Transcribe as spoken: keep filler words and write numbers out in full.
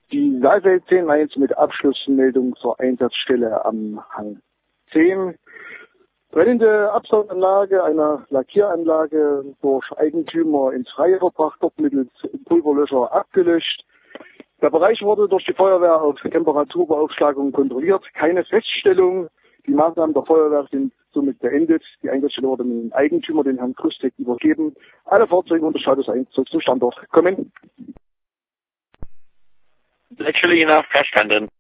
Die Saalfeld zehn eins mit Abschlussmeldung zur Einsatzstelle am Hang zehn. Brennende Absauganlage einer Lackieranlage durch Eigentümer ins Freie verbracht, dort mittels Pulverlöscher abgelöscht. Der Bereich wurde durch die Feuerwehr auf Temperaturbeaufschlagung kontrolliert. Keine Feststellung. Die Maßnahmen der Feuerwehr sind somit beendet. Die Einsatzstelle wurde mit dem Eigentümer, den Herrn Krustek, übergeben. Alle Fahrzeuge unter Status eins zum Standort kommen. Actually enough, verstanden.